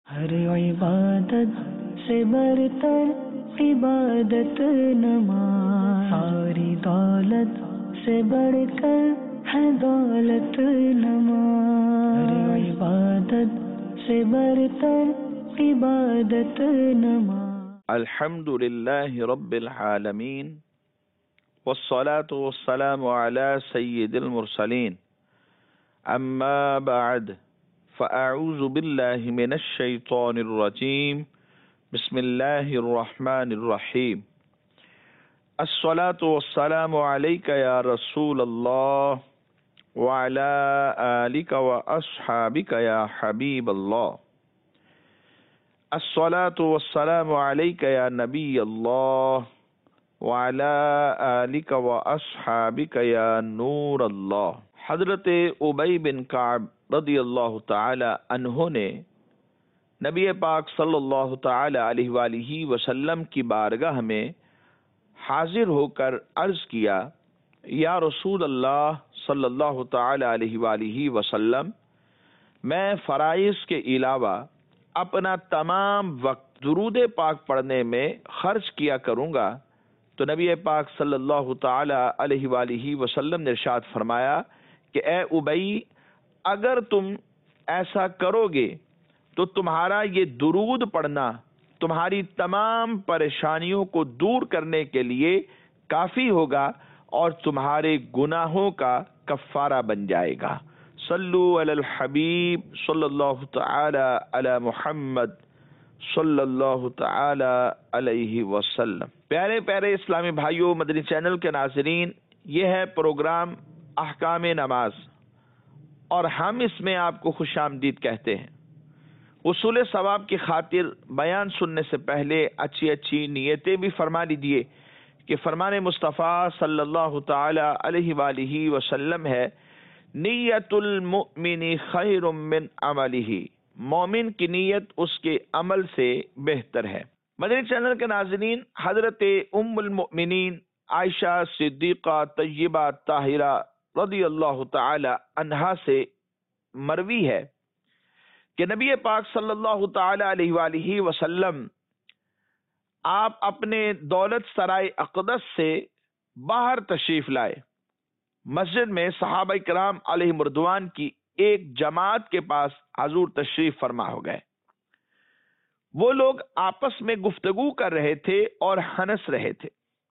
ہر عبادت سے برتر عبادت نماز، ساری دولت سے بڑھ کر ہے دولت نماز، ہر عبادت سے برتر عبادت نماز۔ الحمد للہ رب العالمین والصلاة والسلام علی سید المرسلین، اما بعد فاعوذ باللہ من الشیطان الرجیم، بسم اللہ الرحمن الرحیم۔ الصلاة والسلام علیک یا رسول اللہ وعلی آلک واصحابک یا حبیب اللہ، الصلاة والسلام علیک یا نبی اللہ وعلی آلک واصحابک یا نور اللہ۔ حضرت ابی بن کعب رضی اللہ تعالی عنہ نے نبی پاک صلی اللہ تعالی علیہ وآلہ وسلم کی بارگاہ میں حاضر ہو کر عرض کیا، یا رسول اللہ صلی اللہ تعالی علیہ وآلہ وسلم، میں فرائض کے علاوہ اپنا تمام وقت درود پاک پڑھنے میں خرچ کیا کروں گا۔ تو نبی پاک صلی اللہ تعالی علیہ وآلہ وسلم نے ارشاد فرمایا کہ اے ابی، اگر تم ایسا کرو گے تو تمہارا یہ درود پڑھنا تمہاری تمام پریشانیوں کو دور کرنے کے لیے کافی ہوگا اور تمہارے گناہوں کا کفارہ بن جائے گا۔ صلو علی الحبیب صلی اللہ تعالی علی محمد صلی اللہ تعالی علیہ وسلم۔ پیارے پیارے اسلامی بھائیوں، مدنی چینل کے ناظرین، یہ ہے پروگرام احکام نماز اور ہم اس میں آپ کو خوش آمدید کہتے ہیں۔ حصول ثواب کی خاطر بیان سننے سے پہلے اچھی اچھی نیتیں بھی فرما لیجیے کہ فرمان مصطفیٰ صلی اللہ تعالی علیہ وآلہ وسلم ہے، نیت المؤمن خیر من عملہ، مومن کی نیت اس کے عمل سے بہتر ہے۔ مدنی چینل کے ناظرین، حضرت ام المؤمنین عائشہ صدیقہ طیبہ طاہرہ رضی اللہ تعالی عنہا سے مروی ہے کہ نبی پاک صلی اللہ تعالی علیہ وآلہ وسلم آپ اپنے دولت سرائے اقدس سے باہر تشریف لائے۔ مسجد میں صحابہ کرام علیہ مردوان کی ایک جماعت کے پاس حضور تشریف فرما ہو گئے۔ وہ لوگ آپس میں گفتگو کر رہے تھے اور ہنس رہے تھے۔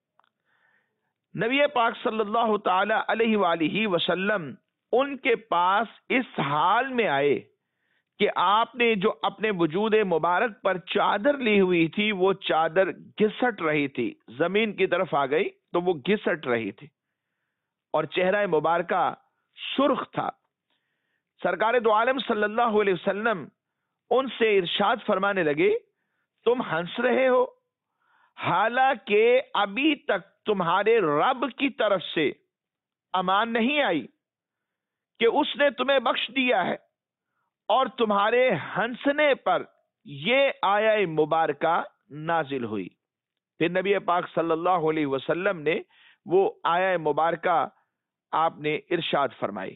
نبی پاک صلی اللہ تعالی علیہ وآلہ وسلم ان کے پاس اس حال میں آئے کہ آپ نے جو اپنے وجود مبارک پر چادر لی ہوئی تھی وہ چادر گھسٹ رہی تھی، زمین کی طرف آ گئی تو وہ گھسٹ رہی تھی اور چہرہ مبارکہ سرخ تھا۔ سرکار دو عالم صلی اللہ علیہ وسلم ان سے ارشاد فرمانے لگے، تم ہنس رہے ہو حالانکہ ابھی تک تمہارے رب کی طرف سے امان نہیں آئی کہ اس نے تمہیں بخش دیا ہے، اور تمہارے ہنسنے پر یہ آیہ مبارکہ نازل ہوئی۔ پھر نبی پاک صلی اللہ علیہ وسلم نے وہ آیہ مبارکہ آپ نے ارشاد فرمائی۔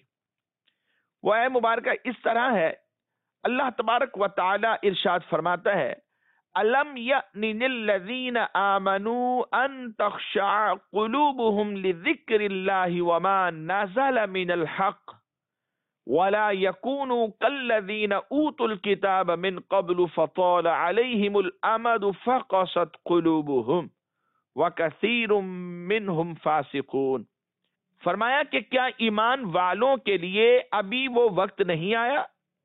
وہ آیہ مبارکہ اس طرح ہے، اللہ تبارک و تعالی ارشاد فرماتا ہے، أَلَمْ يَأْنِ لِلَّذِينَ آمَنُوا أَن تَخْشَعَ قُلُوبُهُمْ لِذِكْرِ اللَّهِ وَمَا نَزَلَ مِنَ الْحَقِّ وَلَا يَكُونُوا كَالَّذِينَ أُوتُوا الْكِتَابَ مِنْ قَبْلُ فَطَالَ عَلَيْهِمُ الْأَمَدُ فَقَسَتْ قُلُوبُهُمْ وَكَثِيرٌ مِّنْهُمْ فَاسِقُونَ۔ فرمایا کہ کیا ایمان والوں کے لیے ابھی وہ وقت نہیں آیا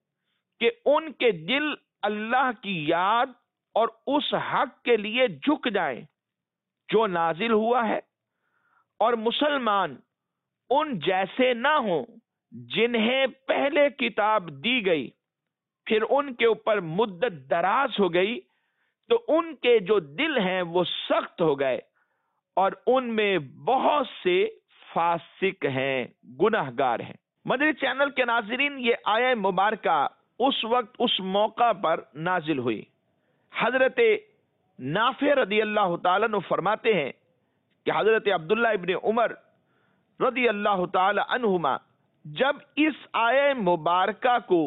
کہ ان کے دل اللہ کی یاد اور اس حق کے لیے جھک جائیں جو نازل ہوا ہے، اور مسلمان ان جیسے نہ ہوں جنہیں پہلے کتاب دی گئی، پھر ان کے اوپر مدت دراز ہو گئی تو ان کے جو دل ہیں وہ سخت ہو گئے، اور ان میں بہت سے فاسق ہیں، گناہگار ہیں۔ مدنی چینل کے ناظرین، یہ آیہ مبارکہ اس وقت اس موقع پر نازل ہوئی۔ حضرت نافع رضی اللہ تعالیٰ عنہ فرماتے ہیں کہ حضرت عبداللہ ابن عمر رضی اللہ تعالی عنہما جب اس آیہ مبارکہ کو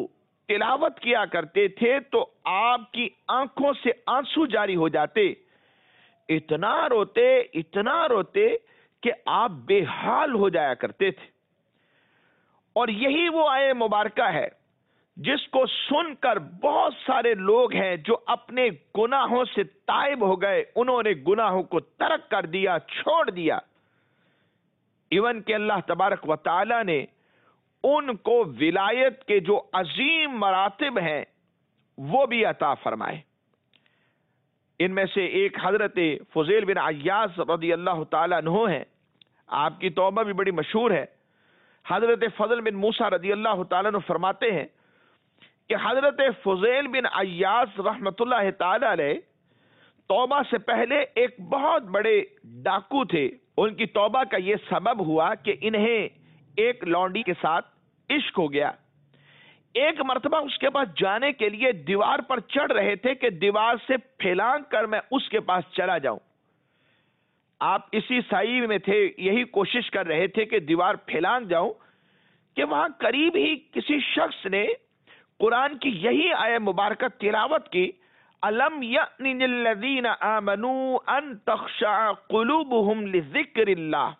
تلاوت کیا کرتے تھے تو آپ کی آنکھوں سے آنسو جاری ہو جاتے، اتنا روتے کہ آپ بے حال ہو جایا کرتے تھے۔ اور یہی وہ آیت مبارکہ ہے جس کو سن کر بہت سارے لوگ ہیں جو اپنے گناہوں سے تائب ہو گئے، انہوں نے گناہوں کو ترک کر دیا، چھوڑ دیا، ایون کہ اللہ تبارک و تعالی نے ان کو ولایت کے جو عظیم مراتب ہیں وہ بھی عطا فرمائے۔ ان میں سے ایک حضرت فضیل بن عیاض رضی اللہ تعالیٰ عنہ ہیں، آپ کی توبہ بھی بڑی مشہور ہے۔ حضرت فضل بن موسیٰ رضی اللہ تعالیٰ عنہ فرماتے ہیں کہ حضرت فضیل بن عیاض رحمت اللہ تعالی علیہ توبہ سے پہلے ایک بہت بڑے ڈاکو تھے۔ ان کی توبہ کا یہ سبب ہوا کہ انہیں ایک لونڈی کے ساتھ عشق ہو گیا۔ ایک مرتبہ اس کے پاس جانے کے لیے دیوار پر چڑھ رہے تھے کہ دیوار سے پھیلانگ کر میں اس کے پاس چلا جاؤں۔ آپ اسی سائی میں تھے، یہی کوشش کر رہے تھے کہ دیوار پھیلانگ جاؤں کہ وہاں قریب ہی کسی شخص نے قرآن کی یہی آیت مبارکہ تلاوت کی، الم یأن للذین آمنوا ان تخشع قلوبہم لذکر اللہ۔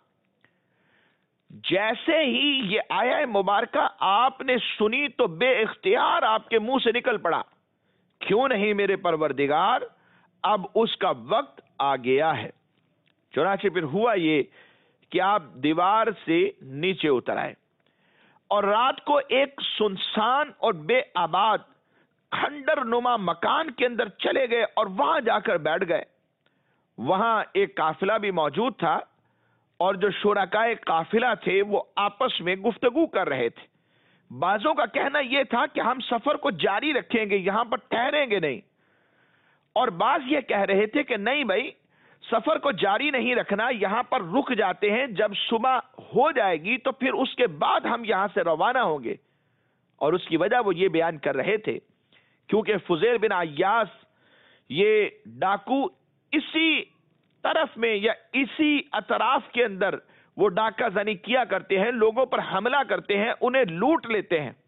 جیسے ہی یہ آیت مبارکہ آپ نے سنی تو بے اختیار آپ کے منہ سے نکل پڑا، کیوں نہیں میرے پروردگار، اب اس کا وقت آ گیا ہے۔ چنانچہ پھر ہوا یہ کہ آپ دیوار سے نیچے اتر آئے اور رات کو ایک سنسان اور بے آباد کھنڈر نما مکان کے اندر چلے گئے اور وہاں جا کر بیٹھ گئے۔ وہاں ایک قافلہ بھی موجود تھا اور جو شرکائے قافلہ تھے وہ آپس میں گفتگو کر رہے تھے۔ بعضوں کا کہنا یہ تھا کہ ہم سفر کو جاری رکھیں گے، یہاں پر ٹھہریں گے نہیں، اور بعض یہ کہہ رہے تھے کہ نہیں بھائی سفر کو جاری نہیں رکھنا، یہاں پر رک جاتے ہیں، جب صبح ہو جائے گی تو پھر اس کے بعد ہم یہاں سے روانہ ہوں گے۔ اور اس کی وجہ وہ یہ بیان کر رہے تھے کیونکہ فضیل بن عیاض یہ ڈاکو اسی طرف میں یا اسی اطراف کے اندر وہ ڈاکہ زنی کیا کرتے ہیں، لوگوں پر حملہ کرتے ہیں، انہیں لوٹ لیتے ہیں۔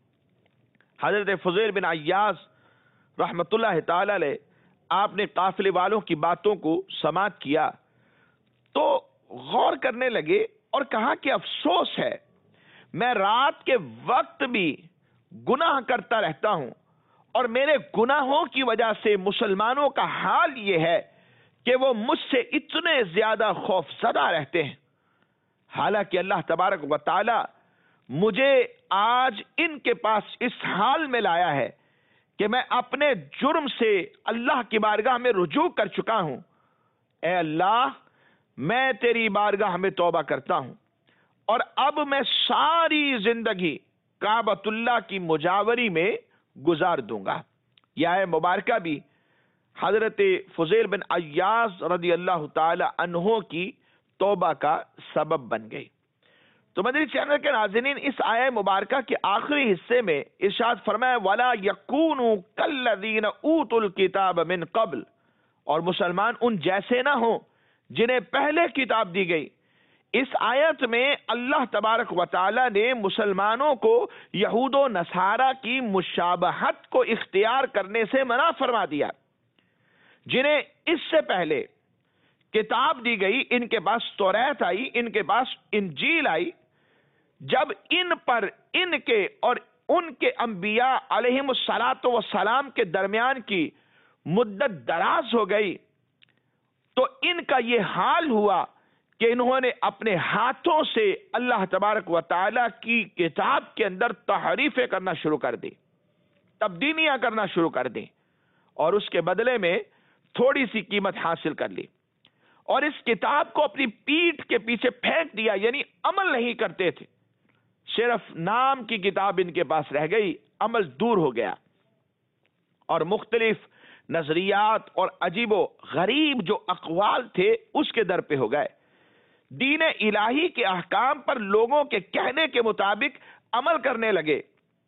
حضرت فضیل بن عیاض رحمت اللہ تعالی علیہ آپ نے قافلے والوں کی باتوں کو سماعت کیا تو غور کرنے لگے اور کہا کہ افسوس ہے، میں رات کے وقت بھی گناہ کرتا رہتا ہوں اور میرے گناہوں کی وجہ سے مسلمانوں کا حال یہ ہے کہ وہ مجھ سے اتنے زیادہ خوف زدہ رہتے ہیں، حالانکہ اللہ تبارک و تعالی مجھے آج ان کے پاس اس حال میں لایا ہے کہ میں اپنے جرم سے اللہ کی بارگاہ میں رجوع کر چکا ہوں۔ اے اللہ، میں تیری بارگاہ میں توبہ کرتا ہوں اور اب میں ساری زندگی کعبۃ اللہ کی مجاوری میں گزار دوں گا۔ یہ آیت مبارکہ بھی حضرت فضیل بن عیاض رضی اللہ تعالی عنہ کی توبہ کا سبب بن گئی۔ تو مدنی چینل کے ناظرین، اس آیت مبارکہ کے آخری حصے میں ارشاد فرمایا وَلَا يَكُونُوا كَالَّذِينَ أُوتُوا الْكِتَابَ مِنْ قَبْلِ، اور مسلمان ان جیسے نہ ہوں جنہیں پہلے کتاب دی گئی۔ اس آیت میں اللہ تبارک و تعالی نے مسلمانوں کو یہود و نصارہ کی مشابہت کو اختیار کرنے سے منع فرما دیا۔ جنہیں اس سے پہلے کتاب دی گئی، ان کے پاس توریت آئی، ان کے پاس انجیل آئی، جب ان پر ان کے اور ان کے انبیاء علیہم الصلاۃ والسلام کے درمیان کی مدت دراز ہو گئی تو ان کا یہ حال ہوا کہ انہوں نے اپنے ہاتھوں سے اللہ تبارک و تعالی کی کتاب کے اندر تحریفیں کرنا شروع کر دی، تبدیلیاں کرنا شروع کر دی، اور اس کے بدلے میں تھوڑی سی قیمت حاصل کر لی، اور اس کتاب کو اپنی پیٹھ کے پیچھے پھینک دیا، یعنی عمل نہیں کرتے تھے، صرف نام کی کتاب ان کے پاس رہ گئی، عمل دور ہو گیا، اور مختلف نظریات اور عجیب و غریب جو اقوال تھے اس کے در پہ ہو گئے۔ دین الہی کے احکام پر لوگوں کے کہنے کے مطابق عمل کرنے لگے،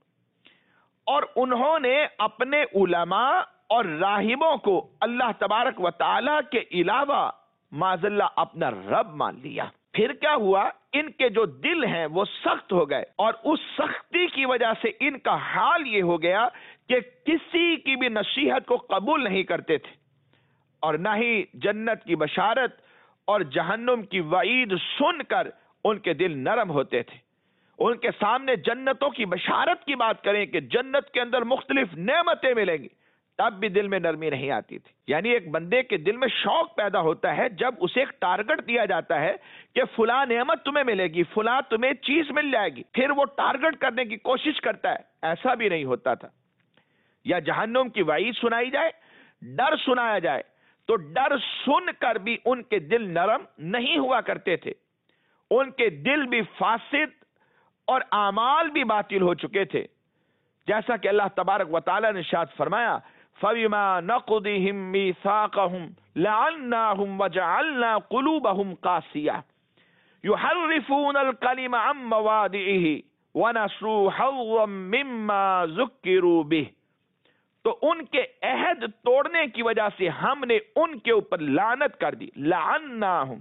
اور انہوں نے اپنے علماء اور راہبوں کو اللہ تبارک و تعالی کے علاوہ معاذ اللہ اپنا رب مان لیا۔ پھر کیا ہوا؟ ان کے جو دل ہیں وہ سخت ہو گئے، اور اس سختی کی وجہ سے ان کا حال یہ ہو گیا کہ کسی کی بھی نصیحت کو قبول نہیں کرتے تھے، اور نہ ہی جنت کی بشارت اور جہنم کی وعید سن کر ان کے دل نرم ہوتے تھے۔ ان کے سامنے جنتوں کی بشارت کی بات کریں کہ جنت کے اندر مختلف نعمتیں ملیں گی، تب بھی دل میں نرمی نہیں آتی تھی۔ یعنی ایک بندے کے دل میں شوق پیدا ہوتا ہے جب اسے ایک ٹارگٹ دیا جاتا ہے کہ فلاں نعمت تمہیں ملے گی، فلاں تمہیں چیز مل جائے گی، پھر وہ ٹارگٹ کرنے کی کوشش کرتا ہے۔ ایسا بھی نہیں ہوتا تھا۔ یا جہنم کی وعید سنائی جائے، ڈر سنایا جائے، تو ڈر سن کر بھی ان کے دل نرم نہیں ہوا کرتے تھے، ان کے دل بھی فاسد اور اعمال بھی باطل ہو چکے تھے۔ جیسا کہ اللہ تبارک و تعالی نے ارشاد فرمایا فَبِمَا نَقْضِهِم مِّيثَاقَهُمْ لَعَنَّاهُمْ وَجَعَلْنَا قُلُوبَهُمْ قَاسِيَةً يُحَرِّفُونَ الْكَلِمَ عَن مَّوَاضِعِهِ وَنَسُوا حَظًّا مِّمَّا ذُكِّرُوا بِهِ، تو ان کے عہد توڑنے کی وجہ سے ہم نے ان کے اوپر لعنت کر دی۔ لعناہم،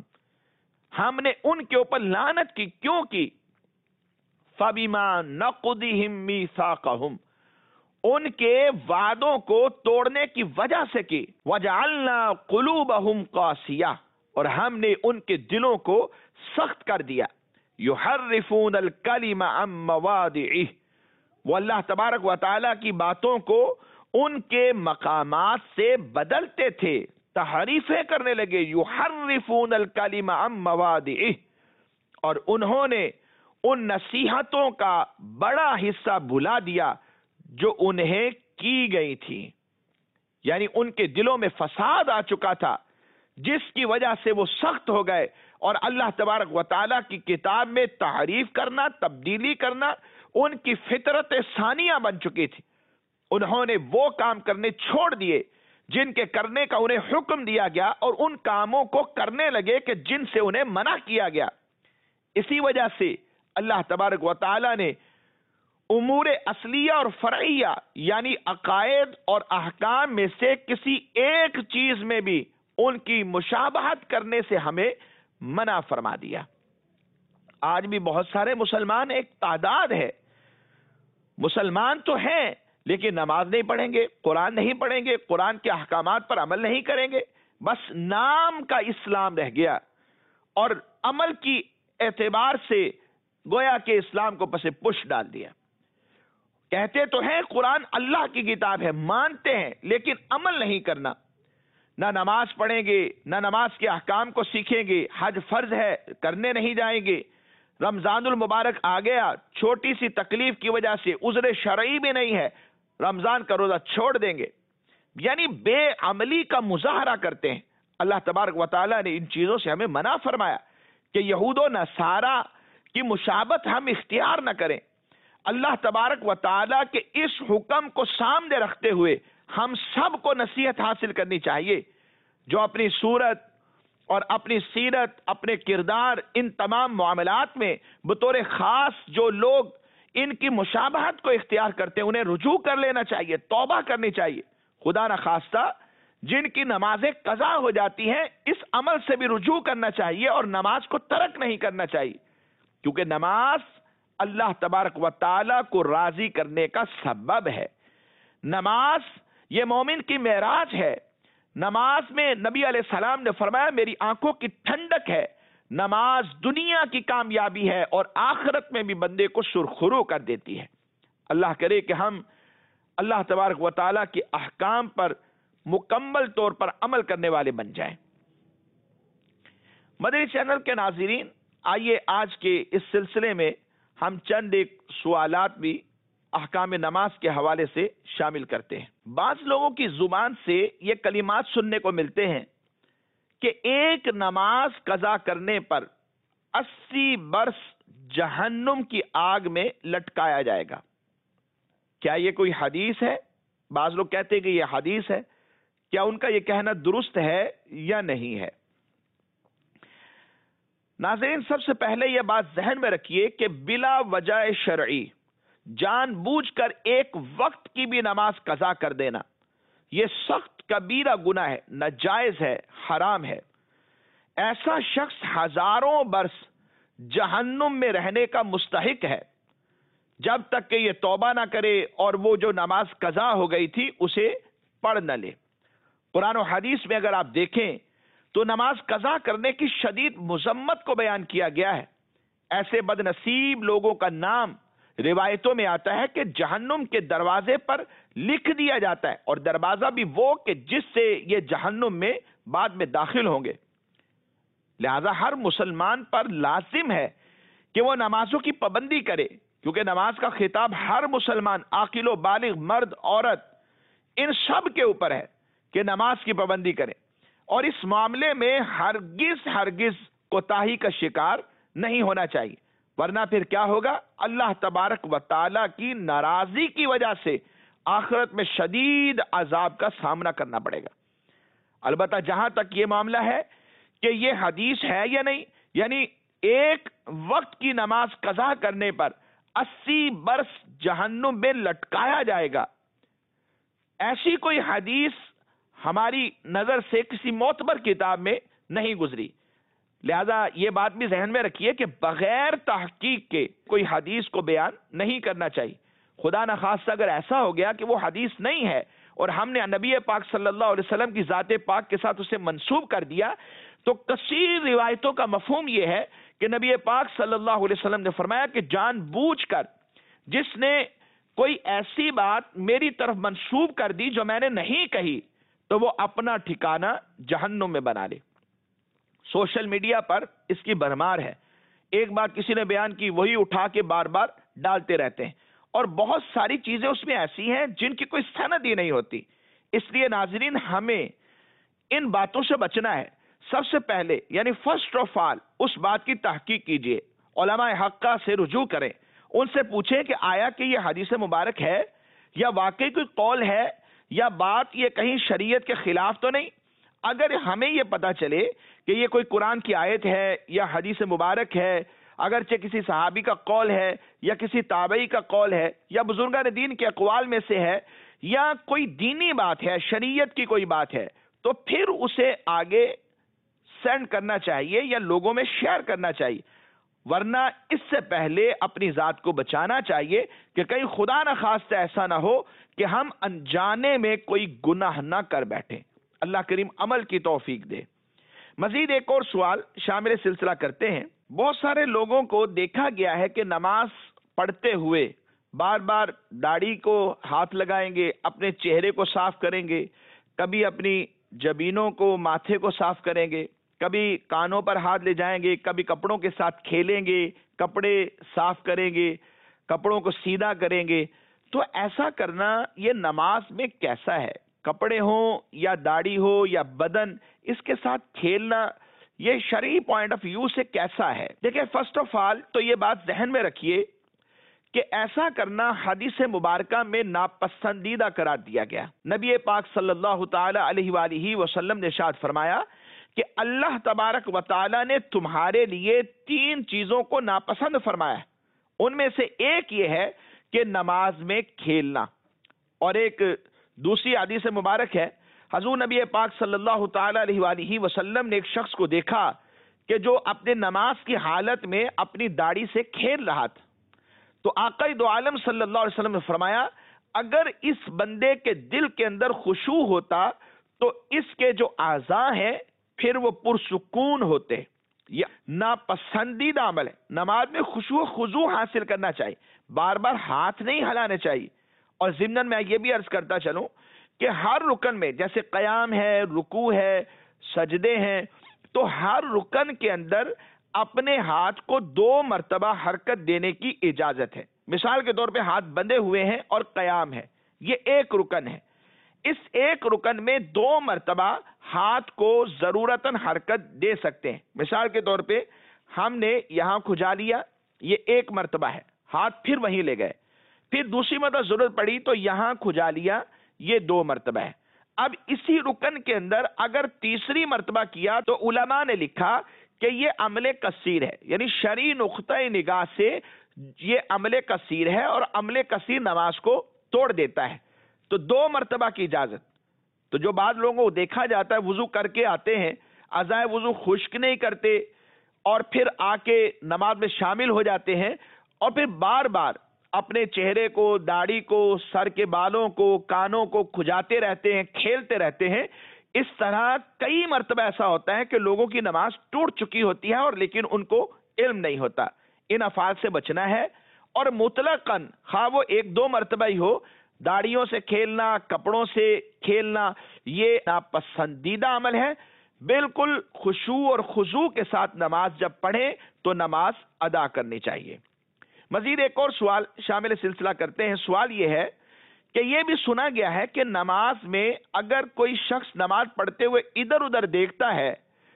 ہم نے ان کے اوپر لعنت کی، کیوں کی؟ فَبِمَا نَقْضِهِم مِّيثَاقَهُمْ، ان کے وعدوں کو توڑنے کی وجہ سے کی۔ وَجَعَلْنَا قُلُوبَهُمْ قَاسِيَةً، اور ہم نے ان کے دلوں کو سخت کر دیا۔ يُحَرِّفُونَ الْكَلِمَ عَن مَّوَاضِعِهِ، وہ اللہ تبارک و تعالی کی باتوں کو ان کے مقامات سے بدلتے تھے، تحریفیں کرنے لگے۔ يُحَرِّفُونَ الْكَلِمَ عَن مَّوَاضِعِهِ، اور انہوں نے ان نصیحتوں کا بڑا حصہ بھلا دیا جو انہیں کی گئی تھی۔ یعنی ان کے دلوں میں فساد آ چکا تھا، جس کی وجہ سے وہ سخت ہو گئے، اور اللہ تبارک و تعالیٰ کی کتاب میں تحریف کرنا، تبدیلی کرنا ان کی فطرت ثانیہ بن چکی تھی۔ انہوں نے وہ کام کرنے چھوڑ دیے جن کے کرنے کا انہیں حکم دیا گیا، اور ان کاموں کو کرنے لگے کہ جن سے انہیں منع کیا گیا۔ اسی وجہ سے اللہ تبارک و تعالیٰ نے امور اصلیہ اور فرعیہ یعنی عقائد اور احکام میں سے کسی ایک چیز میں بھی ان کی مشابہت کرنے سے ہمیں منع فرما دیا۔ آج بھی بہت سارے مسلمان، ایک تعداد ہے، مسلمان تو ہیں لیکن نماز نہیں پڑھیں گے، قرآن نہیں پڑھیں گے، قرآن کے احکامات پر عمل نہیں کریں گے، بس نام کا اسلام رہ گیا، اور عمل کی اعتبار سے گویا کہ اسلام کو پس پش ڈال دیا۔ کہتے تو ہیں قرآن اللہ کی کتاب ہے، مانتے ہیں، لیکن عمل نہیں کرنا۔ نہ نماز پڑھیں گے، نہ نماز کے احکام کو سیکھیں گے، حج فرض ہے کرنے نہیں جائیں گے، رمضان المبارک آ گیا، چھوٹی سی تکلیف کی وجہ سے عذر شرعی بھی نہیں ہے، رمضان کا روزہ چھوڑ دیں گے، یعنی بے عملی کا مظاہرہ کرتے ہیں۔ اللہ تبارک و تعالیٰ نے ان چیزوں سے ہمیں منع فرمایا کہ یہود و نصارہ کی مشابہت ہم اختیار نہ کریں۔ اللہ تبارک و تعالیٰ کے اس حکم کو سامنے رکھتے ہوئے ہم سب کو نصیحت حاصل کرنی چاہیے، جو اپنی صورت اور اپنی سیرت، اپنے کردار، ان تمام معاملات میں بطور خاص جو لوگ ان کی مشابہت کو اختیار کرتے ہیں انہیں رجوع کر لینا چاہیے، توبہ کرنی چاہیے۔ خدا نخواستہ جن کی نمازیں قضا ہو جاتی ہیں اس عمل سے بھی رجوع کرنا چاہیے، اور نماز کو ترک نہیں کرنا چاہیے، کیونکہ نماز اللہ تبارک و تعالیٰ کو راضی کرنے کا سبب ہے۔ نماز یہ مومن کی معراج ہے۔ نماز میں نبی علیہ السلام نے فرمایا میری آنکھوں کی ٹھنڈک ہے۔ نماز دنیا کی کامیابی ہے اور آخرت میں بھی بندے کو سرخرو کر دیتی ہے۔ اللہ کرے کہ ہم اللہ تبارک و تعالیٰ کے احکام پر مکمل طور پر عمل کرنے والے بن جائیں۔ مدنی چینل کے ناظرین، آئیے آج کے اس سلسلے میں ہم چند ایک سوالات بھی احکام نماز کے حوالے سے شامل کرتے ہیں۔ بعض لوگوں کی زبان سے یہ کلمات سننے کو ملتے ہیں کہ ایک نماز قضا کرنے پر 80 برس جہنم کی آگ میں لٹکایا جائے گا۔ کیا یہ کوئی حدیث ہے؟ بعض لوگ کہتے ہیں کہ یہ حدیث ہے۔ کیا ان کا یہ کہنا درست ہے یا نہیں ہے؟ ناظرین، سب سے پہلے یہ بات ذہن میں رکھیے کہ بلا وجہ شرعی جان بوجھ کر ایک وقت کی بھی نماز قضا کر دینا یہ سخت کبیرہ گناہ ہے، ناجائز ہے، حرام ہے۔ ایسا شخص ہزاروں برس جہنم میں رہنے کا مستحق ہے جب تک کہ یہ توبہ نہ کرے اور وہ جو نماز قضا ہو گئی تھی اسے پڑھ نہ لے۔ قرآن و حدیث میں اگر آپ دیکھیں تو نماز قضا کرنے کی شدید مذمت کو بیان کیا گیا ہے۔ ایسے بد نصیب لوگوں کا نام روایتوں میں آتا ہے کہ جہنم کے دروازے پر لکھ دیا جاتا ہے، اور دروازہ بھی وہ کہ جس سے یہ جہنم میں بعد میں داخل ہوں گے۔ لہذا ہر مسلمان پر لازم ہے کہ وہ نمازوں کی پابندی کرے، کیونکہ نماز کا خطاب ہر مسلمان عاقل و بالغ مرد عورت ان سب کے اوپر ہے کہ نماز کی پابندی کرے، اور اس معاملے میں ہرگز کوتاہی کا شکار نہیں ہونا چاہیے، ورنہ پھر کیا ہوگا؟ اللہ تبارک و تعالی کی ناراضی کی وجہ سے آخرت میں شدید عذاب کا سامنا کرنا پڑے گا۔ البتہ جہاں تک یہ معاملہ ہے کہ یہ حدیث ہے یا نہیں، یعنی ایک وقت کی نماز قضا کرنے پر 80 برس جہنم میں لٹکایا جائے گا، ایسی کوئی حدیث ہماری نظر سے کسی معتبر کتاب میں نہیں گزری۔ لہذا یہ بات بھی ذہن میں رکھیے کہ بغیر تحقیق کے کوئی حدیث کو بیان نہیں کرنا چاہیے۔ خدا نخواستہ اگر ایسا ہو گیا کہ وہ حدیث نہیں ہے اور ہم نے نبی پاک صلی اللہ علیہ وسلم کی ذات پاک کے ساتھ اسے منسوب کر دیا، تو کثیر روایتوں کا مفہوم یہ ہے کہ نبی پاک صلی اللہ علیہ وسلم نے فرمایا کہ جان بوجھ کر جس نے کوئی ایسی بات میری طرف منسوب کر دی جو میں نے نہیں کہی، تو وہ اپنا ٹھکانہ جہنم میں بنا لے۔ سوشل میڈیا پر اس کی بھرمار ہے، ایک بات کسی نے بیان کی وہی اٹھا کے بار بار ڈالتے رہتے ہیں، اور بہت ساری چیزیں اس میں ایسی ہیں جن کی کوئی سند ہی نہیں ہوتی۔ اس لیے ناظرین ہمیں ان باتوں سے بچنا ہے۔ سب سے پہلے یعنی فرسٹ آف آل اس بات کی تحقیق کیجئے، علماء حقہ سے رجوع کریں، ان سے پوچھیں کہ آیا کہ یہ حدیث مبارک ہے یا واقعی کوئی قول ہے یا بات یہ کہیں شریعت کے خلاف تو نہیں۔ اگر ہمیں یہ پتا چلے کہ یہ کوئی قرآن کی آیت ہے یا حدیث مبارک ہے، اگرچہ کسی صحابی کا قول ہے یا کسی تابعی کا قول ہے یا بزرگان دین کے اقوال میں سے ہے یا کوئی دینی بات ہے، شریعت کی کوئی بات ہے، تو پھر اسے آگے سینڈ کرنا چاہیے یا لوگوں میں شیئر کرنا چاہیے، ورنہ اس سے پہلے اپنی ذات کو بچانا چاہیے کہ کہیں خدا نخواستہ ایسا نہ ہو کہ ہم انجانے میں کوئی گناہ نہ کر بیٹھیں۔ اللہ کریم عمل کی توفیق دے۔ مزید ایک اور سوال شامل سلسلہ کرتے ہیں۔ بہت سارے لوگوں کو دیکھا گیا ہے کہ نماز پڑھتے ہوئے بار بار داڑھی کو ہاتھ لگائیں گے، اپنے چہرے کو صاف کریں گے، کبھی اپنی جبینوں کو ماتھے کو صاف کریں گے، کبھی کانوں پر ہاتھ لے جائیں گے، کبھی کپڑوں کے ساتھ کھیلیں گے، کپڑے صاف کریں گے، کپڑوں کو سیدھا کریں گے۔ تو ایسا کرنا یہ نماز میں کیسا ہے؟ کپڑے ہوں یا داڑھی ہو یا بدن، اس کے ساتھ کھیلنا یہ شرعی پوائنٹ آف ویو سے کیسا ہے؟ دیکھیں فرسٹ آف آل تو یہ بات ذہن میں رکھیے کہ ایسا کرنا حدیث مبارکہ میں ناپسندیدہ قرار دیا گیا۔ نبی پاک صلی اللہ تعالی علیہ وآلہ وسلم نے ارشاد فرمایا کہ اللہ تبارک و تعالی نے تمہارے لیے 3 چیزوں کو ناپسند فرمایا ہے، ان میں سے ایک یہ ہے کہ نماز میں کھیلنا، اور ایک دوسری حدیث مبارک ہے، حضور نبی پاک صلی اللہ تعالی علیہ وآلہ وسلم نے ایک شخص کو دیکھا کہ جو اپنے نماز کی حالت میں اپنی داڑھی سے کھیل رہا تھا، تو آقا دو عالم صلی اللہ علیہ وسلم نے فرمایا اگر اس بندے کے دل کے اندر خشوع ہوتا تو اس کے جو اعضاء ہیں پھر وہ پرسکون ہوتے۔ یہ ناپسندیدہ عمل ہے۔ نماز میں خشوع و خضوع حاصل کرنا چاہیے، بار بار ہاتھ نہیں ہلانے چاہیے۔ اور ضمن میں یہ بھی عرض کرتا چلوں کہ ہر رکن میں جیسے قیام ہے، رکوع ہے، سجدے ہیں، تو ہر رکن کے اندر اپنے ہاتھ کو 2 مرتبہ حرکت دینے کی اجازت ہے۔ مثال کے طور پہ ہاتھ بندھے ہوئے ہیں اور قیام ہے، یہ ایک رکن ہے، اس ایک رکن میں 2 مرتبہ ہاتھ کو ضرورتاً حرکت دے سکتے ہیں۔ مثال کے طور پہ ہم نے یہاں کھجا لیا، یہ 1 مرتبہ ہے، ہاتھ پھر وہیں لے گئے، پھر دوسری مرتبہ ضرورت پڑی تو یہاں کھجا لیا، یہ 2 مرتبہ ہے۔ اب اسی رکن کے اندر اگر تیسری مرتبہ کیا تو علماء نے لکھا کہ یہ عمل کثیر ہے، یعنی شرعی نقطۂ نگاہ سے یہ عمل کثیر ہے، اور عمل کثیر نماز کو توڑ دیتا ہے، تو 2 مرتبہ کی اجازت۔ تو جو بعض لوگوں کو دیکھا جاتا ہے وضو کر کے آتے ہیں، ازائے وضو خشک نہیں کرتے اور پھر آ کے نماز میں شامل ہو جاتے ہیں اور پھر بار بار اپنے چہرے کو، داڑھی کو، سر کے بالوں کو، کانوں کو کھجاتے رہتے ہیں، کھیلتے رہتے ہیں. اس طرح کئی مرتبہ ایسا ہوتا ہے کہ لوگوں کی نماز ٹوٹ چکی ہوتی ہے اور لیکن ان کو علم نہیں ہوتا. ان افعال سے بچنا ہے اور مطلقاً خواہ وہ ایک دو مرتبہ ہی ہو، داڑھیوں سے کھیلنا، کپڑوں سے کھیلنا یہ ناپسندیدہ عمل ہے. بالکل خشوع اور خضوع کے ساتھ نماز جب پڑھیں تو نماز ادا کرنی چاہیے. مزید ایک اور سوال شامل سلسلہ کرتے ہیں. سوال یہ ہے کہ یہ بھی سنا گیا ہے کہ نماز میں اگر کوئی شخص نماز پڑھتے ہوئے ادھر ادھر دیکھتا ہے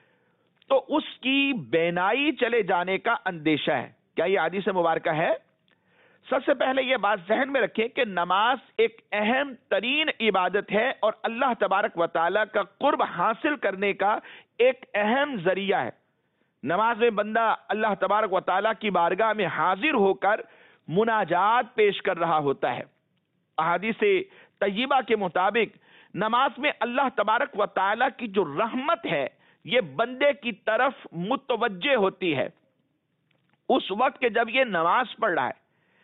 تو اس کی بینائی چلے جانے کا اندیشہ ہے. کیا یہ حدیث مبارکہ ہے؟ سب سے پہلے یہ بات ذہن میں رکھیں کہ نماز ایک اہم ترین عبادت ہے اور اللہ تبارک و تعالیٰ کا قرب حاصل کرنے کا ایک اہم ذریعہ ہے. نماز میں بندہ اللہ تبارک و تعالیٰ کی بارگاہ میں حاضر ہو کر مناجات پیش کر رہا ہوتا ہے. احادیث طیبہ کے مطابق نماز میں اللہ تبارک و تعالیٰ کی جو رحمت ہے یہ بندے کی طرف متوجہ ہوتی ہے اس وقت کہ جب یہ نماز پڑھ رہا ہے.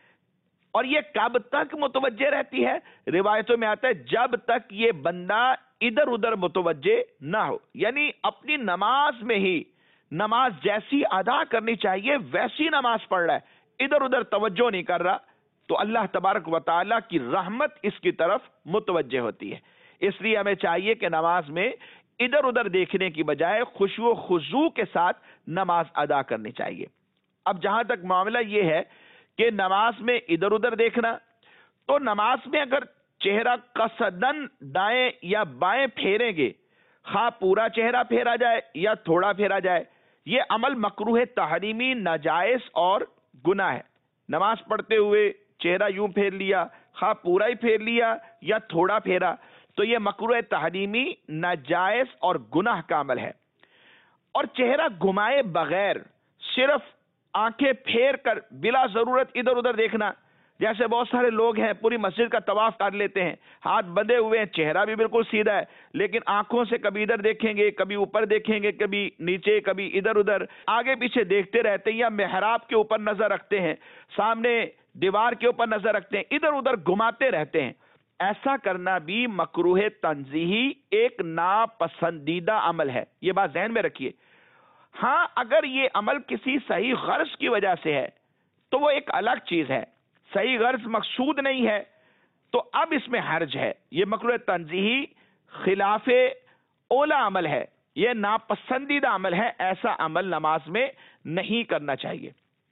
اور یہ کب تک متوجہ رہتی ہے؟ روایتوں میں آتا ہے جب تک یہ بندہ ادھر ادھر متوجہ نہ ہو، یعنی اپنی نماز میں ہی نماز جیسی ادا کرنی چاہیے ویسی نماز پڑھ رہا ہے، ادھر ادھر توجہ نہیں کر رہا تو اللہ تبارک و تعالیٰ کی رحمت اس کی طرف متوجہ ہوتی ہے. اس لیے ہمیں چاہیے کہ نماز میں ادھر ادھر دیکھنے کی بجائے خشوع و خضوع کے ساتھ نماز ادا کرنی چاہیے. اب جہاں تک معاملہ یہ ہے کہ نماز میں ادھر ادھر دیکھنا، تو نماز میں اگر چہرہ قصدن دائیں یا بائیں پھیریں گے، خواہ پورا چہرہ پھیرا جائے یا تھوڑا پھیرا جائے، یہ عمل مکروہ تحریمی، ناجائز اور گناہ ہے. نماز پڑھتے ہوئے چہرہ یوں پھیر لیا، خواہ پورا ہی پھیر لیا یا تھوڑا پھیرا، تو یہ مکروہ تحریمی، ناجائز اور گناہ کا عمل ہے. اور چہرہ گھمائے بغیر صرف آنکھیں پھیر کر بلا ضرورت ادھر ادھر دیکھنا، جیسے بہت سارے لوگ ہیں پوری مسجد کا طواف کر لیتے ہیں، ہاتھ بندھے ہوئے ہیں، چہرہ بھی بالکل سیدھا ہے لیکن آنکھوں سے کبھی ادھر دیکھیں گے، کبھی اوپر دیکھیں گے، کبھی نیچے، کبھی ادھر ادھر، آگے پیچھے دیکھتے رہتے ہیں، یا محراب کے اوپر نظر رکھتے ہیں، سامنے دیوار کے اوپر نظر رکھتے ہیں، ادھر ادھر گھماتے رہتے ہیں. ایسا کرنا بھی مکروہ تنزیہی، ایک ناپسندیدہ عمل ہے. یہ بات ذہن میں رکھیے. ہاں اگر یہ عمل کسی صحیح غرض کی وجہ سے ہے تو وہ ایک الگ چیز ہے. صحیح غرض مقصود نہیں ہے تو اب اس میں حرج ہے. یہ مکروہ تنزیہی خلاف اولا عمل ہے، یہ ناپسندیدہ عمل ہے. ایسا عمل نماز میں نہیں کرنا چاہیے.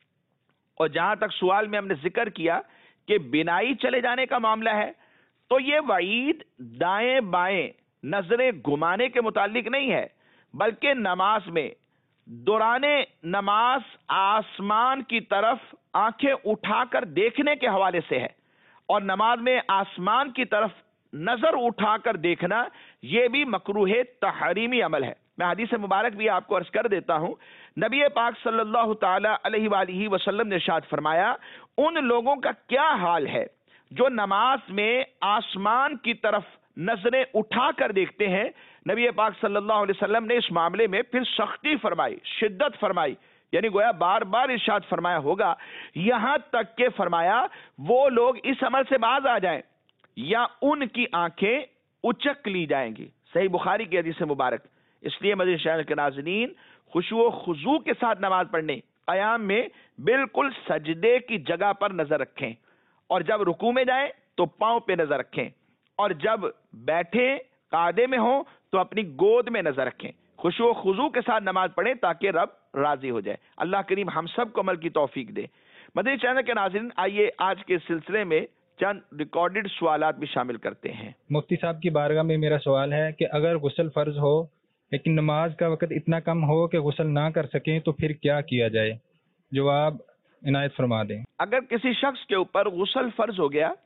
اور جہاں تک سوال میں ہم نے ذکر کیا کہ بینائی چلے جانے کا معاملہ ہے، تو یہ وعید دائیں بائیں نظریں گھمانے کے متعلق نہیں ہے، بلکہ نماز میں دوران نماز آسمان کی طرف آنکھیں اٹھا کر دیکھنے کے حوالے سے ہے. اور نماز میں آسمان کی طرف نظر اٹھا کر دیکھنا یہ بھی مکروہ تحریمی عمل ہے. میں حدیث مبارک بھی آپ کو عرض کر دیتا ہوں. نبی پاک صلی اللہ تعالی علیہ وآلہ وسلم نے ارشاد فرمایا، ان لوگوں کا کیا حال ہے جو نماز میں آسمان کی طرف نظریں اٹھا کر دیکھتے ہیں. نبی پاک صلی اللہ علیہ وسلم نے اس معاملے میں پھر سختی فرمائی، شدت فرمائی، یعنی گویا بار بار ارشاد فرمایا ہوگا، یہاں تک کہ فرمایا وہ لوگ اس عمل سے باز آ جائیں یا ان کی آنکھیں اچک لی جائیں گی. صحیح بخاری کی حدیث مبارک. اس لیے مدنی شہر کے ناظرین، خشوع و خضوع کے ساتھ نماز پڑھنے، قیام میں بالکل سجدے کی جگہ پر نظر رکھیں، اور جب رکوع میں جائیں تو پاؤں پہ نظر رکھیں، اور جب بیٹھے قعدے میں ہوں تو اپنی گود میں نظر رکھیں. خشوع و خضوع کے ساتھ نماز پڑھیں تاکہ رب راضی ہو جائے. اللہ کریم ہم سب کو عمل کی توفیق دے. مدنی چینل کے ناظرین، آئیے آج کے سلسلے میں چند ریکارڈڈ سوالات بھی شامل کرتے ہیں. مفتی صاحب کی بارگاہ میں میرا سوال ہے کہ اگر غسل فرض ہو لیکن نماز کا وقت اتنا کم ہو کہ غسل نہ کر سکیں تو پھر کیا کیا جائے؟ جواب عنایت فرما دیں. اگر کسی شخص کے اوپر غسل فرض ہو گیا،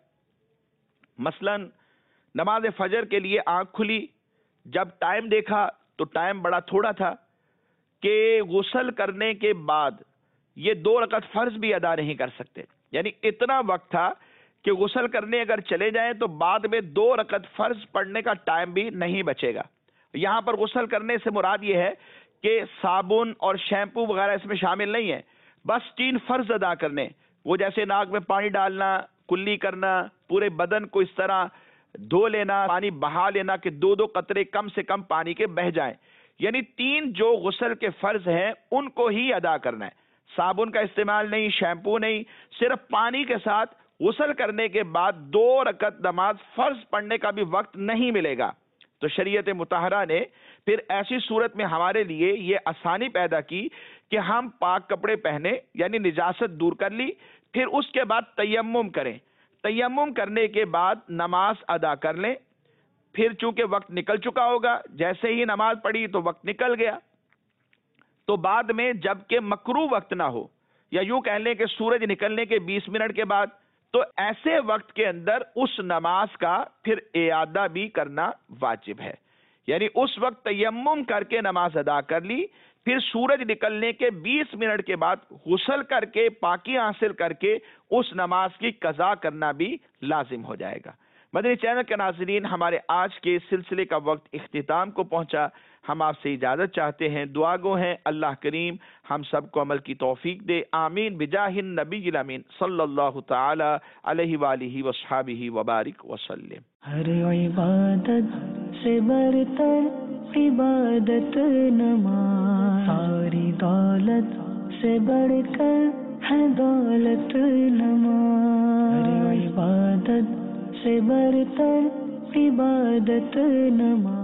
مثلا نماز فجر کے لیے آنکھ کھلی، جب ٹائم دیکھا تو ٹائم بڑا تھوڑا تھا کہ غسل کرنے کے بعد یہ 2 رکعت فرض بھی ادا نہیں کر سکتے، یعنی اتنا وقت تھا کہ غسل کرنے اگر چلے جائیں تو بعد میں 2 رکعت فرض پڑھنے کا ٹائم بھی نہیں بچے گا. یہاں پر غسل کرنے سے مراد یہ ہے کہ صابن اور شیمپو وغیرہ اس میں شامل نہیں ہے، بس 3 فرض ادا کرنے، وہ جیسے ناک میں پانی ڈالنا، کلی کرنا، پورے بدن کو اس طرح دھو لینا، پانی بہا لینا کہ 2 قطرے کم سے کم پانی کے بہہ جائیں، یعنی 3 جو غسل کے فرض ہیں ان کو ہی ادا کرنا ہے، صابن کا استعمال نہیں، شیمپو نہیں، صرف پانی کے ساتھ غسل کرنے کے بعد 2 رکعت نماز فرض پڑھنے کا بھی وقت نہیں ملے گا۔ تو شریعت مطہرہ نے پھر ایسی صورت میں ہمارے لیے یہ آسانی پیدا کی کہ ہم پاک کپڑے پہنے، یعنی نجاست دور کر لی، پھر اس کے بعد تیمم کریں، تیمم کرنے کے بعد نماز ادا کر لیں، پھر چونکہ وقت نکل چکا ہوگا، جیسے ہی نماز پڑھی تو وقت نکل گیا، تو بعد میں جب کہ مکروہ وقت نہ ہو، یا یوں کہہ لیں کہ سورج نکلنے کے 20 منٹ کے بعد، تو ایسے وقت کے اندر اس نماز کا پھر اعادہ بھی کرنا واجب ہے، یعنی اس وقت تیمم کر کے نماز ادا کر لی، پھر سورج نکلنے کے 20 منٹ کے بعد غسل کر کے پاکی حاصل کر کے اس نماز کی قضا کرنا بھی لازم ہو جائے گا۔ مدنی چینل کے ناظرین، ہمارے آج کے سلسلے کا وقت اختتام کو پہنچا، ہم آپ سے اجازت چاہتے ہیں، دعا گو ہیں اللہ کریم ہم سب کو عمل کی توفیق دے، آمین بجاہ النبی الامین صلی اللہ تعالی علیہ وآلہ وصحبہ وبارک وسلم۔ ہر عبادت سے برتر عبادت نماز، ساری دولت سے بڑھ کر ہے دولت نماز، ہر عبادت سے برتر عبادت نماز۔